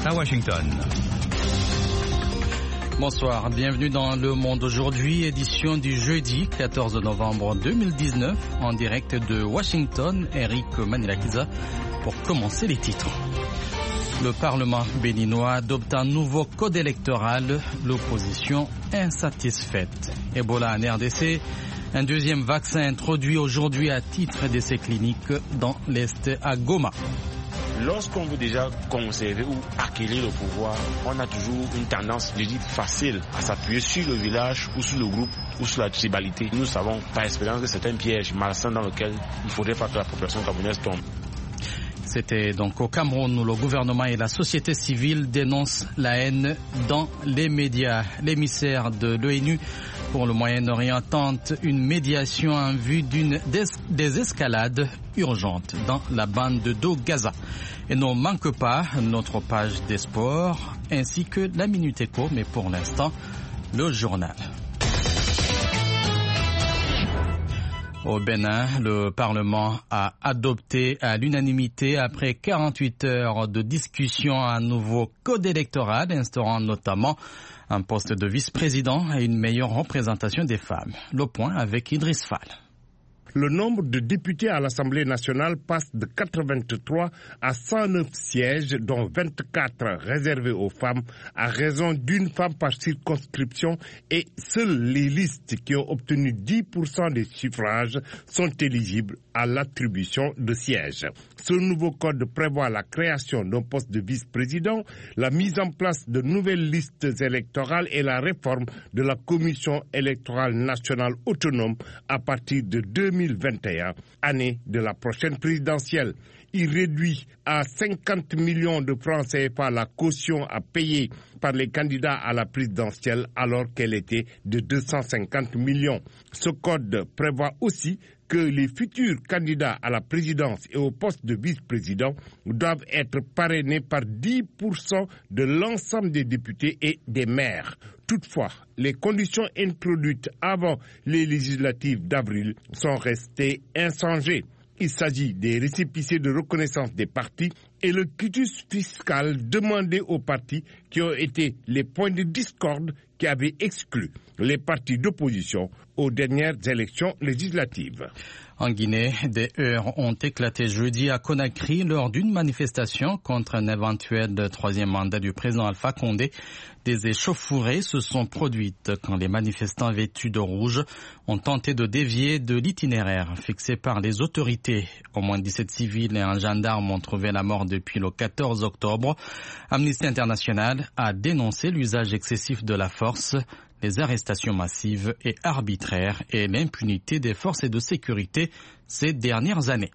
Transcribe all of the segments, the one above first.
à Washington. Bonsoir, bienvenue dans Le Monde aujourd'hui, édition du jeudi 14 novembre 2019, en direct de Washington, Eric Manilakiza, pour commencer les titres. Le Parlement béninois adopte un nouveau code électoral, l'opposition insatisfaite. Ebola en RDC, un deuxième vaccin introduit aujourd'hui à titre d'essai clinique dans l'Est à Goma. Lorsqu'on veut déjà conserver ou acquérir le pouvoir, on a toujours une tendance, je dis, facile à s'appuyer sur le village ou sur le groupe ou sur la tribalité. Nous savons par expérience que c'est un piège malsain dans lequel il ne faudrait pas que la population camerounaise tombe. C'était donc au Cameroun où le gouvernement et la société civile dénoncent la haine dans les médias. L'émissaire de l'ONU pour le Moyen-Orient tente une médiation en vue d'une désescalade urgente dans la bande de Gaza. Et ne manque pas notre page des sports ainsi que la Minute Éco, mais pour l'instant, le journal. Au Bénin, le Parlement a adopté à l'unanimité, après 48 heures de discussion, un nouveau code électoral instaurant notamment un poste de vice-président et une meilleure représentation des femmes. Le point avec Idriss Fall. Le nombre de députés à l'Assemblée nationale passe de 83 à 109 sièges, dont 24 réservés aux femmes, à raison d'une femme par circonscription, et seules les listes qui ont obtenu 10% des suffrages sont éligibles à l'attribution de sièges. Ce nouveau code prévoit la création d'un poste de vice-président, la mise en place de nouvelles listes électorales et la réforme de la Commission électorale nationale autonome à partir de 2021, année de la prochaine présidentielle. Il réduit à 50 millions de francs CFA la caution à payer par les candidats à la présidentielle alors qu'elle était de 250 millions. Ce code prévoit aussi que les futurs candidats à la présidence et au poste de vice-président doivent être parrainés par 10% de l'ensemble des députés et des maires. Toutefois, les conditions introduites avant les législatives d'avril sont restées inchangées. Il s'agit des récépissés de reconnaissance des partis et le quitus fiscal demandé aux partis qui ont été les points de discorde qui avaient exclu les partis d'opposition aux dernières élections législatives. En Guinée, des heurts ont éclaté jeudi à Conakry lors d'une manifestation contre un éventuel troisième mandat du président Alpha Condé. Des échauffourées se sont produites quand les manifestants vêtus de rouge ont tenté de dévier de l'itinéraire fixé par les autorités. Au moins 17 civils et un gendarme ont trouvé la mort depuis le 14 octobre. Amnesty International a dénoncé l'usage excessif de la force, les arrestations massives et arbitraires et l'impunité des forces de sécurité ces dernières années.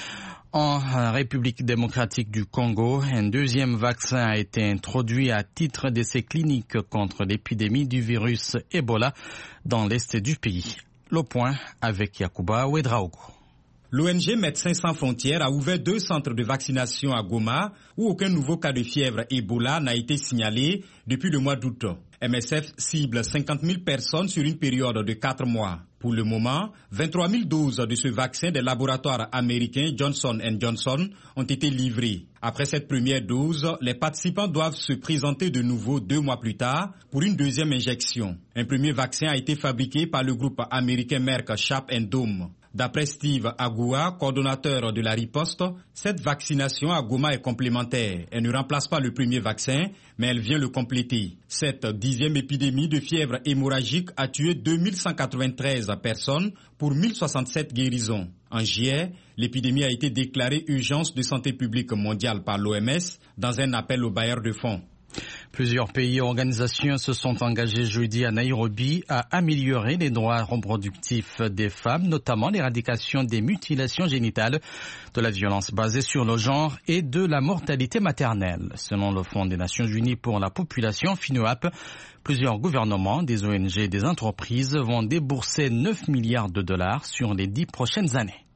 En République démocratique du Congo, un deuxième vaccin a été introduit à titre d'essai clinique contre l'épidémie du virus Ebola dans l'est du pays. Le point avec Yacouba Ouedraogo. L'ONG Médecins sans frontières a ouvert 2 centres de vaccination à Goma où aucun nouveau cas de fièvre Ebola n'a été signalé depuis le mois d'août. MSF cible 50 000 personnes sur une période de 4 mois. Pour le moment, 23 000 doses de ce vaccin des laboratoires américains Johnson & Johnson ont été livrées. Après cette première dose, les participants doivent se présenter de nouveau 2 mois plus tard pour une deuxième injection. Un premier vaccin a été fabriqué par le groupe américain Merck Sharp & Dohme. D'après Steve Agua, coordonnateur de la riposte, cette vaccination à Goma est complémentaire. Elle ne remplace pas le premier vaccin, mais elle vient le compléter. Cette 10e épidémie de fièvre hémorragique a tué 2193 personnes pour 1067 guérisons. En juillet, l'épidémie a été déclarée urgence de santé publique mondiale par l'OMS dans un appel aux bailleurs de fonds. Plusieurs pays et organisations se sont engagés jeudi à Nairobi à améliorer les droits reproductifs des femmes, notamment l'éradication des mutilations génitales, de la violence basée sur le genre et de la mortalité maternelle. Selon le Fonds des Nations Unies pour la population, FINUAP, plusieurs gouvernements, des ONG et des entreprises vont débourser 9 milliards de dollars sur les 10 prochaines années.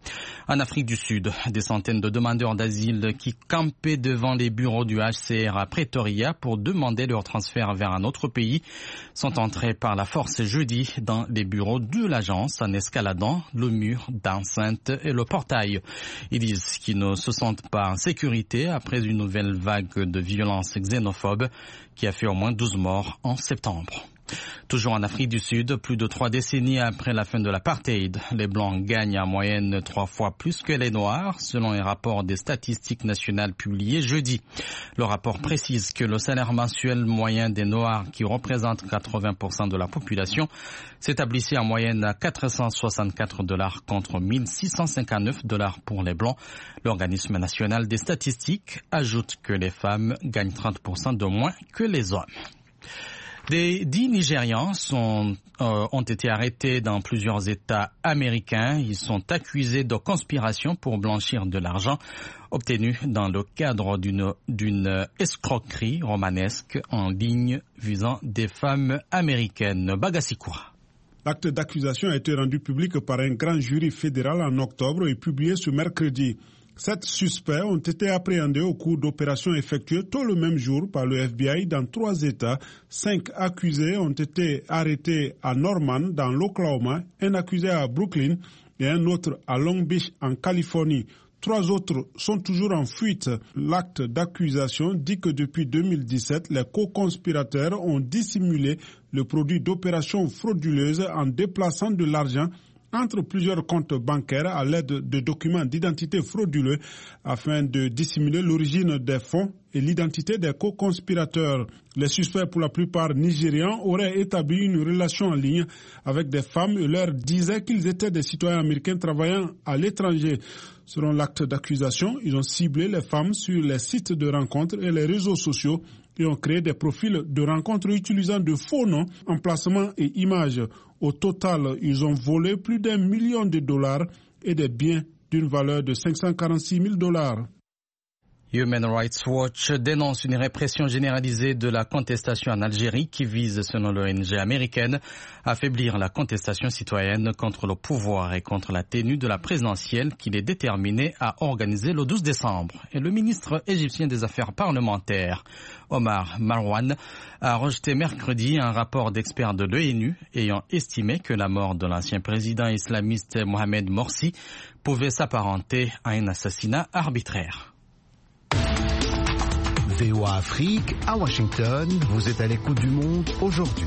En Afrique du Sud, des centaines de demandeurs d'asile qui campaient devant les bureaux du HCR à Pretoria pour demander leur transfert vers un autre pays sont entrés par la force jeudi dans les bureaux de l'agence en escaladant le mur d'enceinte et le portail. Ils disent qu'ils ne se sentent pas en sécurité après une nouvelle vague de violence xénophobe qui a fait au moins 12 morts en septembre. Toujours en Afrique du Sud, plus de 3 décennies après la fin de l'apartheid, les Blancs gagnent en moyenne 3 fois plus que les Noirs, selon un rapport des statistiques nationales publié jeudi. Le rapport précise que le salaire mensuel moyen des Noirs, qui représente 80% de la population, s'établissait en moyenne à $464 contre $1 659 pour les Blancs. L'organisme national des statistiques ajoute que les femmes gagnent 30% de moins que les hommes. Des 10 Nigérians ont été arrêtés dans plusieurs États américains. Ils sont accusés de conspiration pour blanchir de l'argent obtenu dans le cadre d'une escroquerie romanesque en ligne visant des femmes américaines. Bagasikoura. L'acte d'accusation a été rendu public par un grand jury fédéral en octobre et publié ce mercredi. 7 suspects ont été appréhendés au cours d'opérations effectuées tôt le même jour par le FBI dans 3 États. 5 accusés ont été arrêtés à Norman, dans l'Oklahoma, un accusé à Brooklyn et un autre à Long Beach, en Californie. 3 autres sont toujours en fuite. L'acte d'accusation dit que depuis 2017, les co-conspirateurs ont dissimulé le produit d'opérations frauduleuses en déplaçant de l'argent entre plusieurs comptes bancaires à l'aide de documents d'identité frauduleux afin de dissimuler l'origine des fonds et l'identité des co-conspirateurs. Les suspects, pour la plupart nigérians, auraient établi une relation en ligne avec des femmes et leur disaient qu'ils étaient des citoyens américains travaillant à l'étranger. Selon l'acte d'accusation, ils ont ciblé les femmes sur les sites de rencontres et les réseaux sociaux et ont créé des profils de rencontres utilisant de faux noms, emplacements et images. Au total, ils ont volé plus d'$1 million et des biens d'une valeur de $546 000. Human Rights Watch dénonce une répression généralisée de la contestation en Algérie qui vise, selon l'ONG américaine, à affaiblir la contestation citoyenne contre le pouvoir et contre la tenue de la présidentielle qu'il est déterminé à organiser le 12 décembre. Et le ministre égyptien des Affaires parlementaires, Omar Marwan, a rejeté mercredi un rapport d'experts de l'ONU ayant estimé que la mort de l'ancien président islamiste Mohamed Morsi pouvait s'apparenter à un assassinat arbitraire. VOA Afrique, à Washington, vous êtes à l'écoute du monde aujourd'hui.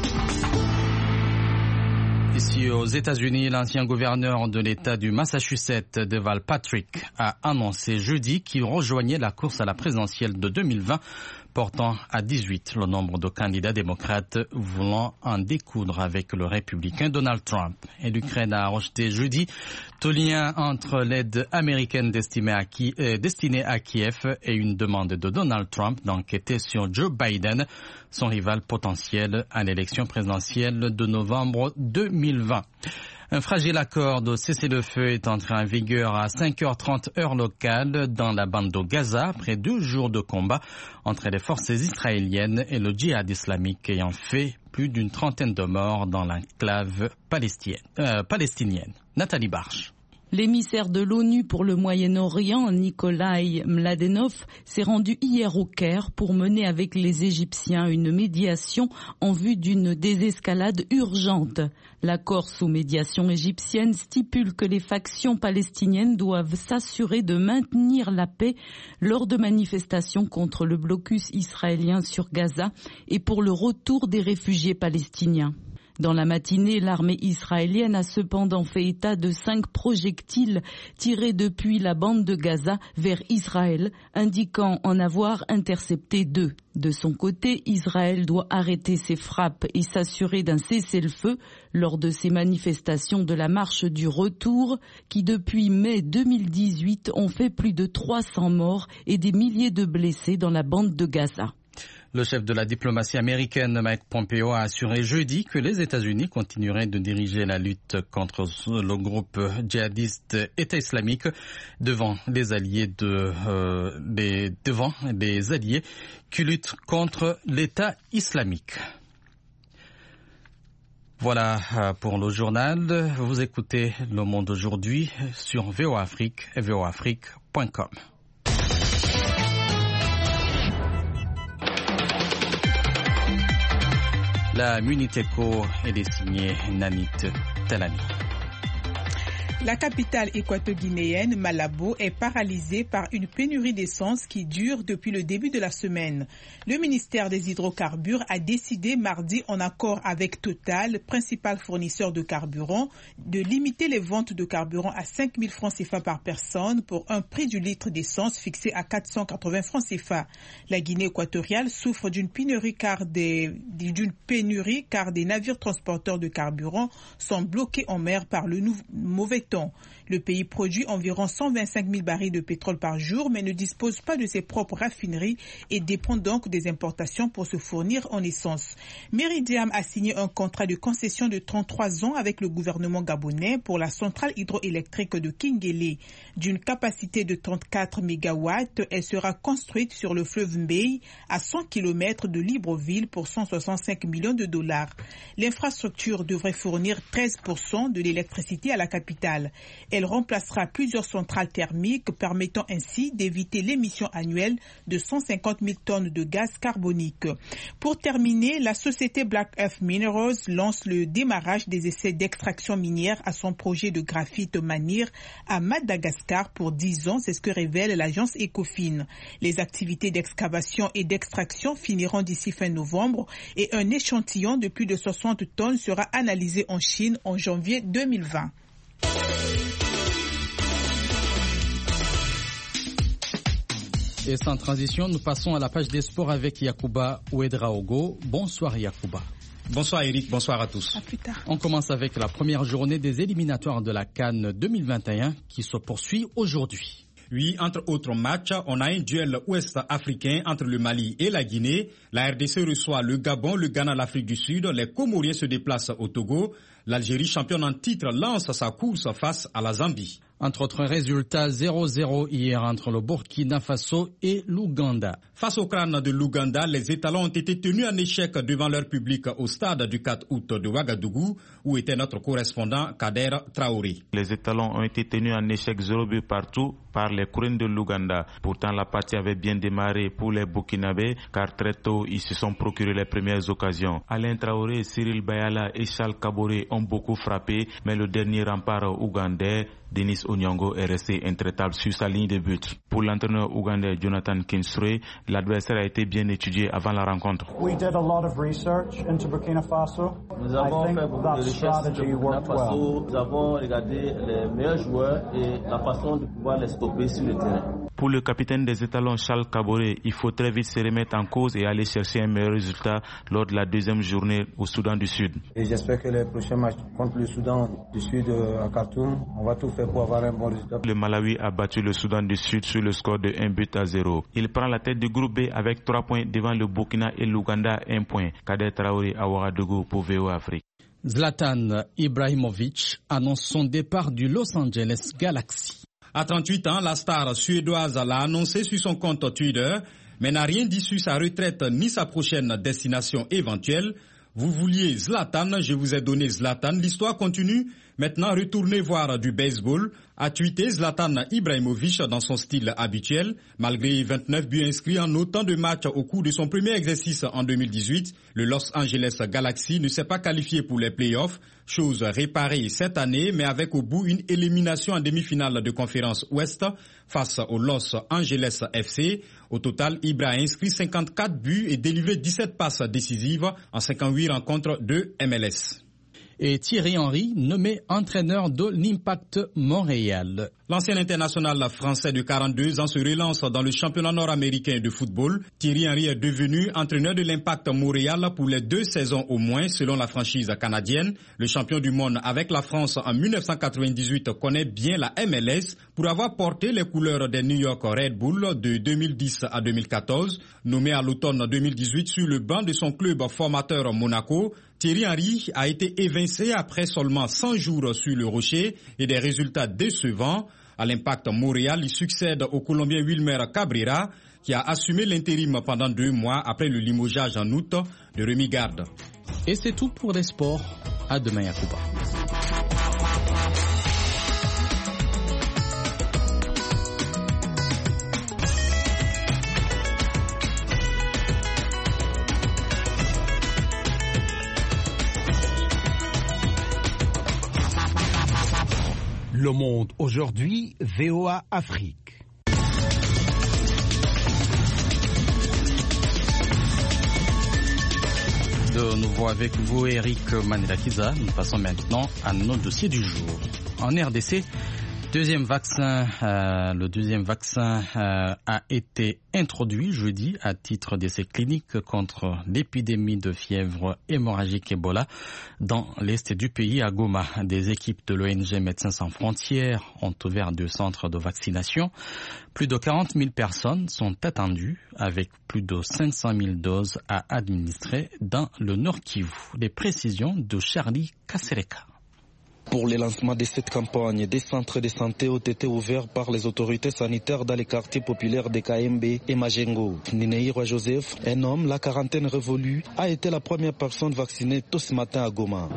Ici aux États-Unis, l'ancien gouverneur de l'État du Massachusetts, Deval Patrick, a annoncé jeudi qu'il rejoignait la course à la présidentielle de 2020, portant à 18 le nombre de candidats démocrates voulant en découdre avec le républicain Donald Trump. Et l'Ukraine a rejeté jeudi tout lien entre l'aide américaine destinée à Kiev et une demande de Donald Trump d'enquêter sur Joe Biden, son rival potentiel à l'élection présidentielle de novembre 2020. Un fragile accord de cessez-le-feu est entré en vigueur à 5h30 heure locale dans la bande de Gaza après 2 jours de combat entre les forces israéliennes et le djihad islamique ayant fait plus d'une trentaine de morts dans l'enclave palestinienne. Nathalie Barche. L'émissaire de l'ONU pour le Moyen-Orient, Nikolai Mladenov, s'est rendu hier au Caire pour mener avec les Égyptiens une médiation en vue d'une désescalade urgente. L'accord sous médiation égyptienne stipule que les factions palestiniennes doivent s'assurer de maintenir la paix lors de manifestations contre le blocus israélien sur Gaza et pour le retour des réfugiés palestiniens. Dans la matinée, l'armée israélienne a cependant fait état de 5 projectiles tirés depuis la bande de Gaza vers Israël, indiquant en avoir intercepté 2. De son côté, Israël doit arrêter ses frappes et s'assurer d'un cessez-le-feu lors de ces manifestations de la marche du retour qui, depuis mai 2018, ont fait plus de 300 morts et des milliers de blessés dans la bande de Gaza. Le chef de la diplomatie américaine, Mike Pompeo, a assuré jeudi que les États-Unis continueraient de diriger la lutte contre le groupe djihadiste État islamique devant les alliés qui luttent contre l'État islamique. Voilà pour le journal. Vous écoutez Le Monde aujourd'hui sur VOA Afrique et voaafrique.com. La Muniteco est signée Nanit Telani. La capitale équato-guinéenne, Malabo, est paralysée par une pénurie d'essence qui dure depuis le début de la semaine. Le ministère des Hydrocarbures a décidé mardi, en accord avec Total, principal fournisseur de carburant, de limiter les ventes de carburant à 5 000 francs CFA par personne pour un prix du litre d'essence fixé à 480 francs CFA. La Guinée équatoriale souffre d'une pénurie car des navires transporteurs de carburant sont bloqués en mer par le mauvais temps. Le pays produit environ 125 000 barils de pétrole par jour, mais ne dispose pas de ses propres raffineries et dépend donc des importations pour se fournir en essence. Meridiam a signé un contrat de concession de 33 ans avec le gouvernement gabonais pour la centrale hydroélectrique de Kingele. D'une capacité de 34 MW, elle sera construite sur le fleuve Mbey, à 100 km de Libreville pour 165 millions de dollars. L'infrastructure devrait fournir 13% de l'électricité à la capitale. Elle remplacera plusieurs centrales thermiques, permettant ainsi d'éviter l'émission annuelle de 150 000 tonnes de gaz carbonique. Pour terminer, la société Black Earth Minerals lance le démarrage des essais d'extraction minière à son projet de graphite Manir à Madagascar pour 10 ans, c'est ce que révèle l'agence Ecofin. Les activités d'excavation et d'extraction finiront d'ici fin novembre et un échantillon de plus de 60 tonnes sera analysé en Chine en janvier 2020. Et sans transition, nous passons à la page des sports avec Yacouba Ouedraogo. Bonsoir Yacouba. Bonsoir Eric, bonsoir à tous. À plus tard. On commence avec la première journée des éliminatoires de la CAN 2021 qui se poursuit aujourd'hui. Oui, entre autres matchs, on a un duel ouest-africain entre le Mali et la Guinée. La RDC reçoit le Gabon, le Ghana, l'Afrique du Sud. Les Comoriens se déplacent au Togo. L'Algérie, championne en titre, lance sa course face à la Zambie. Entre autres résultats, 0-0 hier entre le Burkina Faso et l'Ouganda. Face au crâne de l'Ouganda, les étalons ont été tenus en échec devant leur public au stade du 4 août de Ouagadougou, où était notre correspondant Kader Traoré. Les étalons ont été tenus en échec 0 but partout par les Kourènes de l'Ouganda. Pourtant, la partie avait bien démarré pour les Burkinabés, car très tôt, ils se sont procurés les premières occasions. Alain Traoré, Cyril Bayala et Charles Kaboré ont beaucoup frappé, mais le dernier rempart ougandais, Denis Onyango, est resté intraitable sur sa ligne de but. Pour l'entraîneur ougandais Jonathan Kinsure, l'adversaire a été bien étudié avant la rencontre. Nous avons fait beaucoup de recherches sur le Burkina Faso. Nous avons regardé les meilleurs joueurs et la façon de pouvoir les stopper sur le terrain. Pour le capitaine des étalons Charles Kaboré, il faut très vite se remettre en cause et aller chercher un meilleur résultat lors de la deuxième journée au Soudan du Sud. Et j'espère que les prochains matchs contre le Soudan du Sud à Khartoum, on va tout faire pour avoir un bon résultat. Le Malawi a battu le Soudan du Sud sur le score de 1-0. Il prend la tête du groupe B avec 3 points devant le Burkina et l'Ouganda 1 point. Kader Traoré à Ouagadougou pour VOA Afrique. Zlatan Ibrahimovic annonce son départ du Los Angeles Galaxy. À 38 ans, la star suédoise l'a annoncé sur son compte Twitter, mais n'a rien dit sur sa retraite ni sa prochaine destination éventuelle. Vous vouliez Zlatan, je vous ai donné Zlatan. L'histoire continue. Maintenant, retournez voir du baseball. A tweeté Zlatan Ibrahimovic dans son style habituel. Malgré 29 buts inscrits en autant de matchs au cours de son premier exercice en 2018, le Los Angeles Galaxy ne s'est pas qualifié pour les playoffs. Chose réparée cette année, mais avec au bout une élimination en demi-finale de conférence Ouest face au Los Angeles FC. Au total, Ibra a inscrit 54 buts et délivré 17 passes décisives en 58 rencontres de MLS. Et Thierry Henry, nommé entraîneur de l'Impact Montréal. L'ancien international français de 42 ans se relance dans le championnat nord-américain de football. Thierry Henry est devenu entraîneur de l'Impact Montréal pour les 2 saisons au moins, selon la franchise canadienne. Le champion du monde avec la France en 1998 connaît bien la MLS pour avoir porté les couleurs des New York Red Bull de 2010 à 2014. Nommé à l'automne 2018 sur le banc de son club formateur Monaco, Thierry Henry a été évincé après seulement 100 jours sur le rocher et des résultats décevants. À l'Impact Montréal, il succède au Colombien Wilmer Cabrera qui a assumé l'intérim pendant 2 mois après le limogeage en août de Rémi Garde. Et c'est tout pour les sports. À demain, Yacouba. Le Monde aujourd'hui, VOA Afrique. De nouveau avec vous, Eric Manilakiza. Nous passons maintenant à notre dossier du jour. En RDC, le deuxième vaccin a été introduit jeudi à titre d'essai clinique contre l'épidémie de fièvre hémorragique Ebola dans l'est du pays, à Goma. Des équipes de l'ONG Médecins sans frontières ont ouvert 2 centres de vaccination. Plus de 40 000 personnes sont attendues avec plus de 500 000 doses à administrer dans le Nord Kivu. Les précisions de Charlie Kasereka. Pour le lancement de cette campagne, des centres de santé ont été ouverts par les autorités sanitaires dans les quartiers populaires de KMB et Majengo. Nineiro Joseph, un homme, la quarantaine révolue, a été la première personne vaccinée tout ce matin à Goma.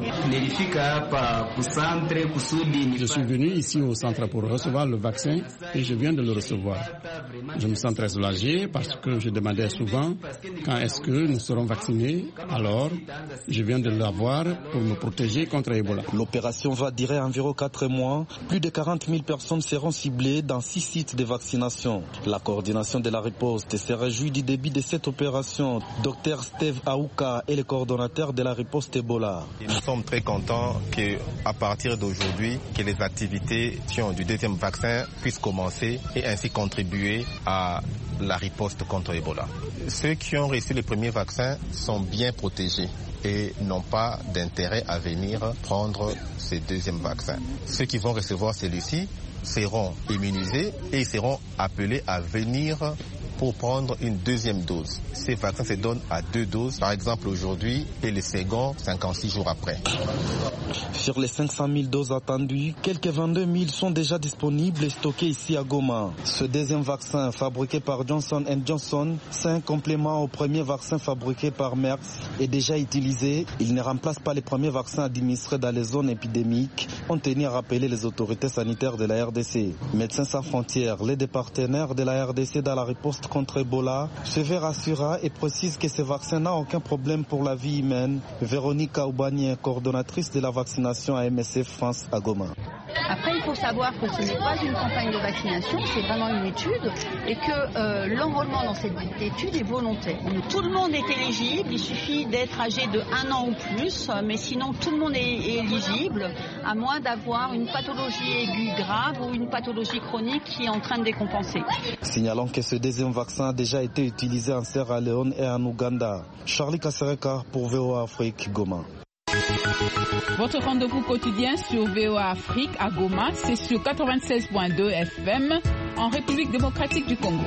Je suis venu ici au centre pour recevoir le vaccin et je viens de le recevoir. Je me sens très soulagé parce que je demandais souvent quand est-ce que nous serons vaccinés. Alors, je viens de l'avoir pour me protéger contre Ebola. L'opération va durer environ 4 mois. Plus de 40 000 personnes seront ciblées dans 6 sites de vaccination. La coordination de la riposte se réjouit du début de cette opération. Dr Steve Aouka est le coordonnateur de la riposte Ebola. Nous sommes très contents qu'à partir d'aujourd'hui, que les activités du deuxième vaccin puissent commencer et ainsi contribuer à la riposte contre Ebola. Ceux qui ont reçu le premier vaccin sont bien protégés et n'ont pas d'intérêt à venir prendre ce deuxième vaccin. Ceux qui vont recevoir celui-ci seront immunisés et seront appelés à venir pour prendre une deuxième dose. Ces vaccins se donnent à 2 doses, par exemple aujourd'hui, et le second 56 jours après. Sur les 500 000 doses attendues, quelques 22 000 sont déjà disponibles et stockées ici à Goma. Ce deuxième vaccin, fabriqué par Johnson & Johnson, c'est un complément au premier vaccin fabriqué par Merck, est déjà utilisé. Il ne remplace pas les premiers vaccins administrés dans les zones épidémiques, ont tenu à rappeler les autorités sanitaires de la RDC. Médecins sans frontières, les deux partenaires de la RDC dans la riposte contre Ebola, se veut rassurant et précise que ce vaccin n'a aucun problème pour la vie humaine. Véronique Aubanier, coordonnatrice de la vaccination à MSF France à Goma. Après, il faut savoir que ce n'est pas une campagne de vaccination, c'est vraiment une étude et que l'enrôlement dans cette étude est volontaire. Tout le monde est éligible, il suffit d'être âgé de 1 an ou plus, mais sinon tout le monde est éligible, à moins d'avoir une pathologie aiguë grave ou une pathologie chronique qui est en train de décompenser. Signalons que ce deuxième vaccin a déjà été utilisé en Sierra Leone et en Ouganda. Charlie Kasereka pour VOA Afrique, Goma. Votre rendez-vous quotidien sur VOA Afrique à Goma, c'est sur 96.2 FM en République démocratique du Congo.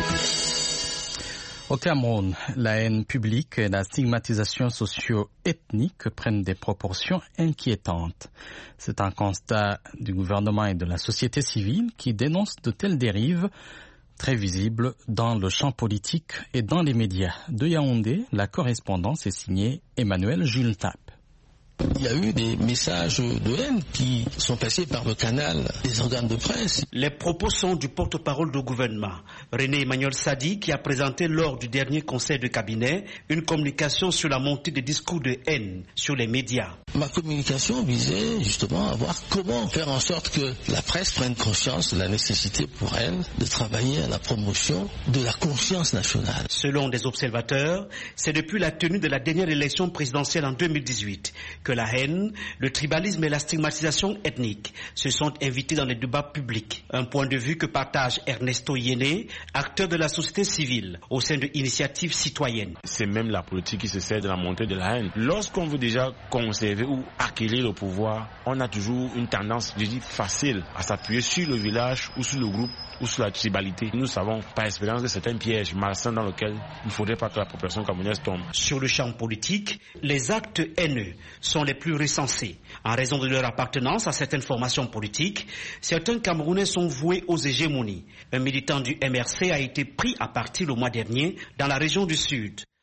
Au Cameroun, la haine publique et la stigmatisation socio-ethnique prennent des proportions inquiétantes. C'est un constat du gouvernement et de la société civile qui dénoncent de telles dérives très visibles dans le champ politique et dans les médias. De Yaoundé, la correspondance est signée Emmanuel Jules Tape. Il y a eu des messages de haine qui sont passés par le canal des organes de presse. Les propos sont du porte-parole du gouvernement, René Emmanuel Sadi, qui a présenté lors du dernier conseil de cabinet une communication sur la montée des discours de haine sur les médias. Ma communication visait justement à voir comment faire en sorte que la presse prenne conscience de la nécessité pour elle de travailler à la promotion de la conscience nationale. Selon des observateurs, c'est depuis la tenue de la dernière élection présidentielle en 2018 que la haine, le tribalisme et la stigmatisation ethnique se sont invités dans les débats publics. Un point de vue que partage Ernesto Yéné, acteur de la société civile au sein de Initiative Citoyenne. C'est même la politique qui se sert de la montée de la haine. Lorsqu'on veut déjà conserver ou acquérir le pouvoir, on a toujours une tendance, je dis, facile à s'appuyer sur le village ou sur le groupe ou sur la tribalité. Nous savons par expérience que c'est un piège malsain dans lequel il ne faudrait pas que la population camerounaise tombe. Sur le champ politique, les actes haineux sont les plus recensés. En raison de leur appartenance à certaines formations politiques, certains Camerounais sont voués aux hégémonies. Un militant du MRC a été pris à partie le mois dernier dans la région du Sud.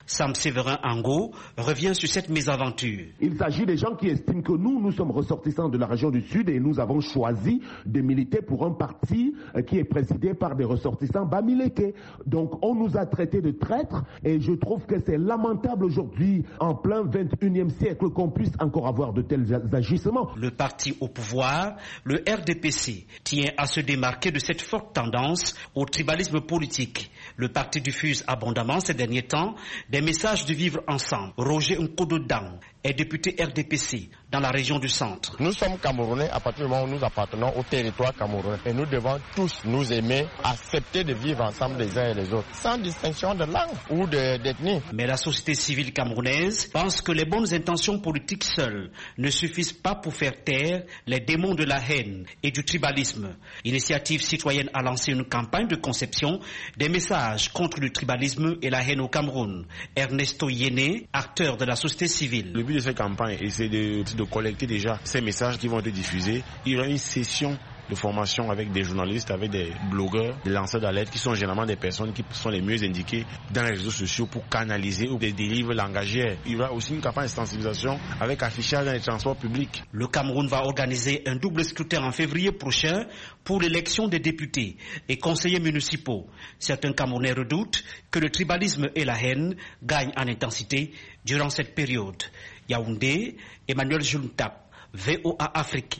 Sam Séverin Ango revient sur cette mésaventure. Il s'agit des gens qui estiment que nous sommes ressortissants de la région du Sud et nous avons choisi de militer pour un parti qui est présidé par des ressortissants bamileke. Donc on nous a traités de traîtres et je trouve que c'est lamentable aujourd'hui, en plein 21e siècle, qu'on puisse encore avoir de tels agissements. Le parti au pouvoir, le RDPC, tient à se démarquer de cette forte tendance au tribalisme politique. Le parti diffuse abondamment ces derniers temps des messages de vivre ensemble. Roger Nkodo-Dang est député RDPC dans la région du centre. Nous sommes Camerounais à partir du moment où nous appartenons au territoire camerounais et nous devons tous nous aimer, accepter de vivre ensemble les uns et les autres, sans distinction de langue ou d'ethnie. Mais la société civile camerounaise pense que les bonnes intentions politiques seules ne suffisent pas pour faire taire les démons de la haine et du tribalisme. L'initiative citoyenne a lancé une campagne de conception des messages contre le tribalisme et la haine au Cameroun. Ernesto Yéné, acteur de la société civile. Le but de cette campagne, c'est de collecter déjà ces messages qui vont être diffusés. Il y aura une session de formation avec des journalistes, avec des blogueurs, des lanceurs d'alerte qui sont généralement des personnes qui sont les mieux indiquées dans les réseaux sociaux pour canaliser ou des délivres langagières. Il y aura aussi une campagne de sensibilisation avec affichage dans les transports publics. Le Cameroun va organiser un double scrutin en février prochain pour l'élection des députés et conseillers municipaux. Certains Camerounais redoutent que le tribalisme et la haine gagnent en intensité durant cette période. Yaoundé, Emmanuel Juntap, VOA Afrique.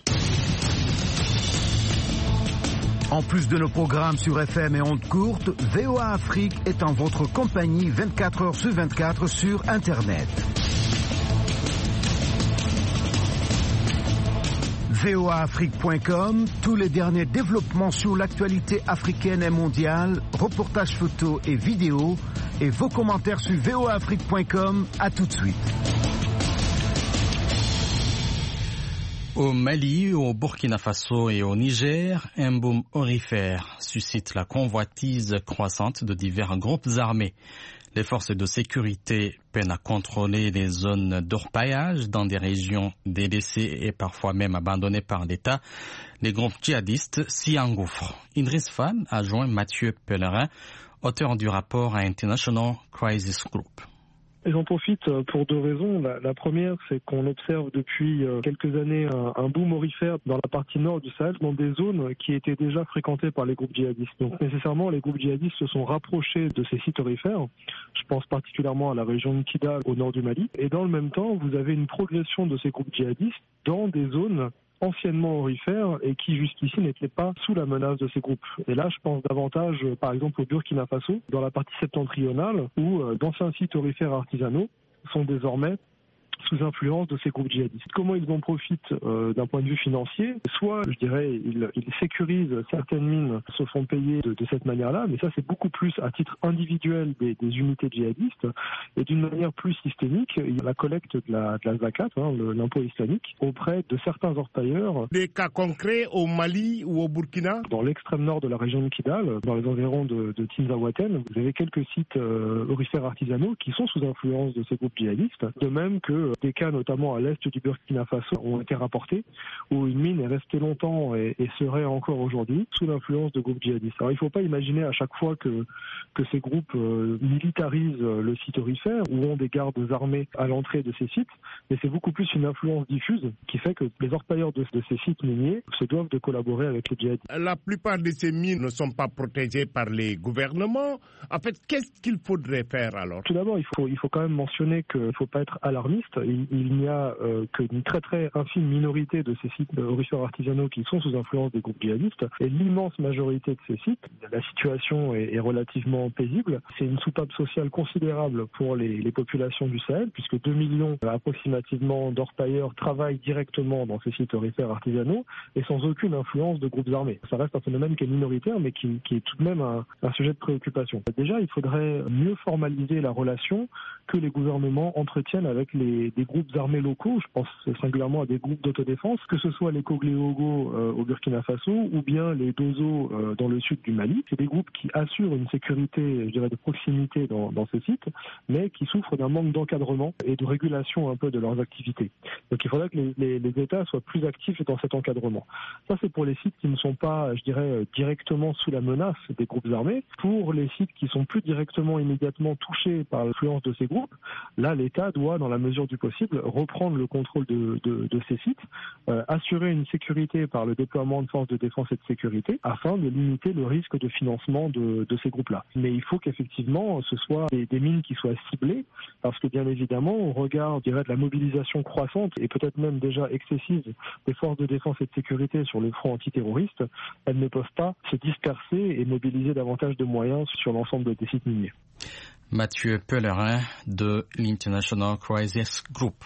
En plus de nos programmes sur FM et ondes courtes, VOA Afrique est en votre compagnie 24 heures sur 24 sur Internet. voaafrique.com, tous les derniers développements sur l'actualité africaine et mondiale, reportages photos et vidéos, et vos commentaires sur voaafrique.com. À tout de suite. Au Mali, au Burkina Faso et au Niger, un boom aurifère suscite la convoitise croissante de divers groupes armés. Les forces de sécurité peinent à contrôler les zones d'orpaillage dans des régions délaissées et parfois même abandonnées par l'État. Les groupes djihadistes s'y engouffrent. Idriss Fan a joint Mathieu Pellerin, auteur du rapport à International Crisis Group. Et j'en profite pour deux raisons. La première, c'est qu'on observe depuis quelques années un boom aurifère dans la partie nord du Sahel, dans des zones qui étaient déjà fréquentées par les groupes djihadistes. Donc nécessairement, les groupes djihadistes se sont rapprochés de ces sites aurifères. Je pense particulièrement à la région de Kidal, au nord du Mali. Et dans le même temps, vous avez une progression de ces groupes djihadistes dans des zones anciennement aurifères et qui jusqu'ici n'étaient pas sous la menace de ces groupes. Et là, je pense davantage, par exemple, au Burkina Faso, dans la partie septentrionale, où d'anciens sites aurifères artisanaux sont désormais sous influence de ces groupes djihadistes. Comment ils en profitent d'un point de vue financier? Soit, je dirais, ils sécurisent certaines mines, se font payer de cette manière-là, mais ça c'est beaucoup plus à titre individuel des unités djihadistes, et d'une manière plus systémique, il y a la collecte de la zakat, l'impôt islamique, auprès de certains orpailleurs. Des cas concrets au Mali ou au Burkina? Dans l'extrême nord de la région de Kidal, dans les environs de Tinzaouaten, vous avez quelques sites aurifères artisanaux qui sont sous influence de ces groupes djihadistes, de même que des cas notamment à l'est du Burkina Faso ont été rapportés où une mine est restée longtemps et serait encore aujourd'hui sous l'influence de groupes djihadistes. Alors il ne faut pas imaginer à chaque fois que ces groupes militarisent le site aurifère ou ont des gardes armés à l'entrée de ces sites, mais c'est beaucoup plus une influence diffuse qui fait que les orpailleurs de ces sites miniers se doivent de collaborer avec les djihadistes. La plupart de ces mines ne sont pas protégées par les gouvernements. En fait, qu'est-ce qu'il faudrait faire alors? Tout d'abord, il faut quand même mentionner qu'il ne faut pas être alarmiste. Il n'y a qu'une très très infime minorité de ces sites aurifères artisanaux qui sont sous influence des groupes djihadistes, et l'immense majorité de ces sites, la situation est relativement paisible. C'est une soupape sociale considérable pour les populations du Sahel, puisque 2 millions approximativement d'orpailleurs travaillent directement dans ces sites aurifères artisanaux et sans aucune influence de groupes armés. Ça reste un phénomène qui est minoritaire, mais qui est tout de même un sujet de préoccupation. Déjà, il faudrait mieux formaliser la relation que les gouvernements entretiennent avec les des groupes armés locaux, je pense singulièrement à des groupes d'autodéfense, que ce soit les Kogleogo au Burkina Faso ou bien les Dozo dans le sud du Mali. C'est des groupes qui assurent une sécurité, je dirais, de proximité dans ces sites, mais qui souffrent d'un manque d'encadrement et de régulation un peu de leurs activités. Donc il faudrait que les États soient plus actifs dans cet encadrement. Ça, c'est pour les sites qui ne sont pas, je dirais, directement sous la menace des groupes armés. Pour les sites qui sont plus directement, immédiatement touchés par l'influence de ces groupes, là, l'État doit, dans la mesure du possible, reprendre le contrôle de ces sites, assurer une sécurité par le déploiement de forces de défense et de sécurité, afin de limiter le risque de financement de ces groupes-là. Mais il faut qu'effectivement, ce soit des mines qui soient ciblées, parce que bien évidemment, au regard, je dirais, de la mobilisation croissante et peut-être même déjà excessive des forces de défense et de sécurité sur le front antiterroriste, elles ne peuvent pas se disperser et mobiliser davantage de moyens sur l'ensemble des sites miniers. Mathieu Pellerin de l'International Crisis Group.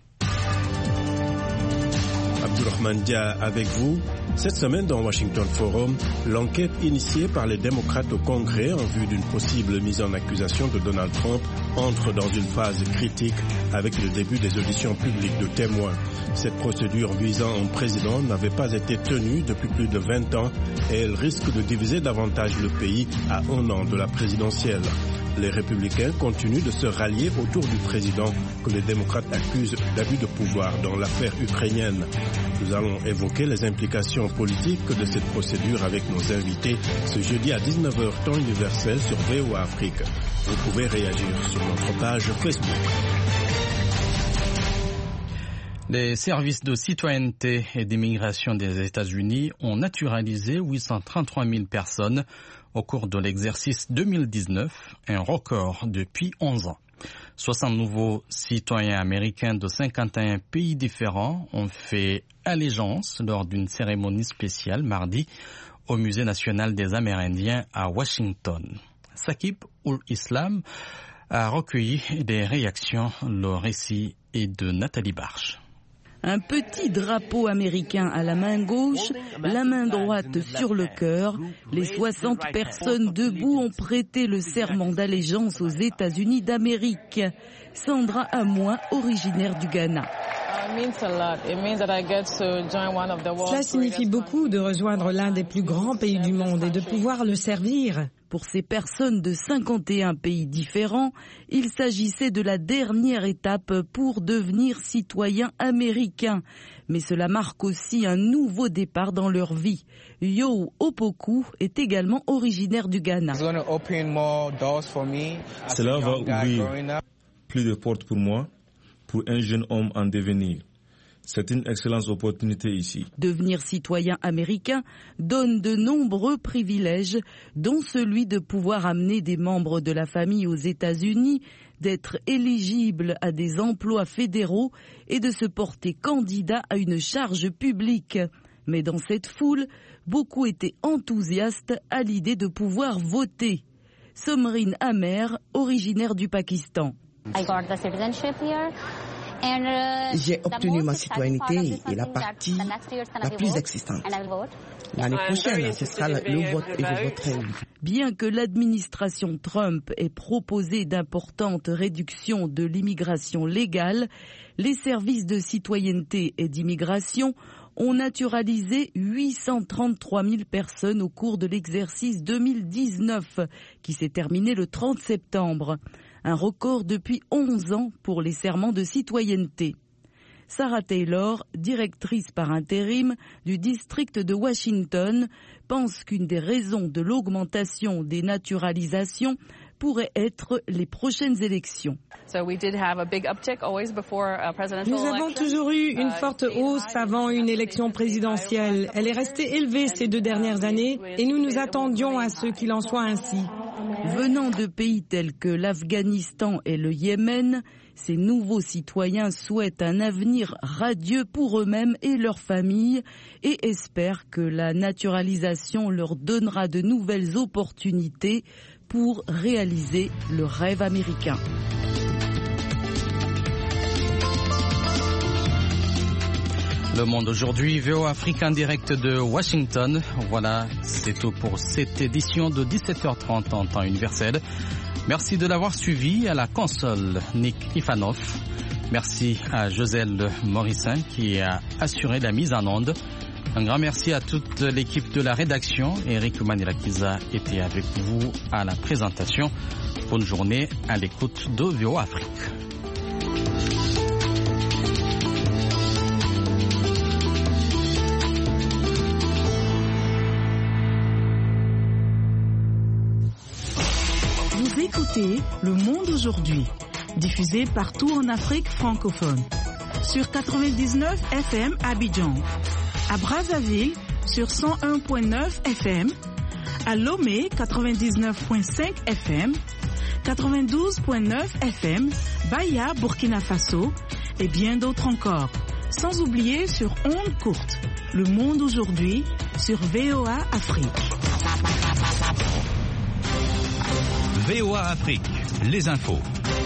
Abdourahmane Dia avec vous. Cette semaine dans Washington Forum, l'enquête initiée par les démocrates au Congrès en vue d'une possible mise en accusation de Donald Trump entre dans une phase critique avec le début des auditions publiques de témoins. Cette procédure visant un président n'avait pas été tenue depuis plus de 20 ans et elle risque de diviser davantage le pays à 1 an de la présidentielle. Les républicains continuent de se rallier autour du président que les démocrates accusent d'abus de pouvoir dans l'affaire ukrainienne. Nous allons évoquer les implications politiques de cette procédure avec nos invités ce jeudi à 19h temps universel sur VOA Afrique. Vous pouvez réagir sur notre page Facebook. Les services de citoyenneté et d'immigration des États-Unis ont naturalisé 833 000 personnes au cours de l'exercice 2019, un record depuis 11 ans. 60 nouveaux citoyens américains de 51 pays différents ont fait allégeance lors d'une cérémonie spéciale mardi au Musée national des Amérindiens à Washington. Sakib ul-Islam a recueilli des réactions. Le récit est de Nathalie Barche. Un petit drapeau américain à la main gauche, la main droite sur le cœur. Les 60 personnes debout ont prêté le serment d'allégeance aux États-Unis d'Amérique. Sandra Amoin, originaire du Ghana. Cela signifie beaucoup de rejoindre l'un des plus grands pays du monde et de pouvoir le servir. Pour ces personnes de 51 pays différents, il s'agissait de la dernière étape pour devenir citoyens américains. Mais cela marque aussi un nouveau départ dans leur vie. Yo Opoku est également originaire du Ghana. Cela va ouvrir plus de portes pour moi, pour un jeune homme en devenir. C'est une excellente opportunité ici. Devenir citoyen américain donne de nombreux privilèges, dont celui de pouvoir amener des membres de la famille aux États-Unis, d'être éligible à des emplois fédéraux et de se porter candidat à une charge publique. Mais dans cette foule, beaucoup étaient enthousiastes à l'idée de pouvoir voter. Somrine Amer, originaire du Pakistan. J'ai obtenu ma citoyenneté et la partie la plus existante. L'année prochaine, ce sera le vote et je voterai oui. Bien que l'administration Trump ait proposé d'importantes réductions de l'immigration légale, les services de citoyenneté et d'immigration ont naturalisé 833 000 personnes au cours de l'exercice 2019, qui s'est terminé le 30 septembre. Un record depuis 11 ans pour les serments de citoyenneté. Sarah Taylor, directrice par intérim du district de Washington, pense qu'une des raisons de l'augmentation des naturalisations pourrait être les prochaines élections. Nous avons toujours eu une forte hausse avant une élection présidentielle. Elle est restée élevée ces 2 dernières années et nous nous attendions à ce qu'il en soit ainsi. Venant de pays tels que l'Afghanistan et le Yémen, ces nouveaux citoyens souhaitent un avenir radieux pour eux-mêmes et leurs familles et espèrent que la naturalisation leur donnera de nouvelles opportunités pour réaliser le rêve américain. Le Monde aujourd'hui, VOA Afrique en direct de Washington. Voilà, c'est tout pour cette édition de 17h30 en temps universel. Merci de l'avoir suivi. À la console, Nick Ifanov. Merci à Joselle Morissin qui a assuré la mise en onde. Un grand merci à toute l'équipe de la rédaction. Eric Manilakiza était avec vous à la présentation. Bonne journée à l'écoute de VOA Afrique. Vous écoutez Le Monde aujourd'hui, diffusé partout en Afrique francophone. Sur 99 FM à Abidjan, à Brazzaville sur 101.9 FM, à Lomé 99.5 FM, 92.9 FM, Baya, Burkina Faso et bien d'autres encore. Sans oublier sur ondes courtes, Le Monde aujourd'hui sur VOA Afrique. VOA Afrique, les infos.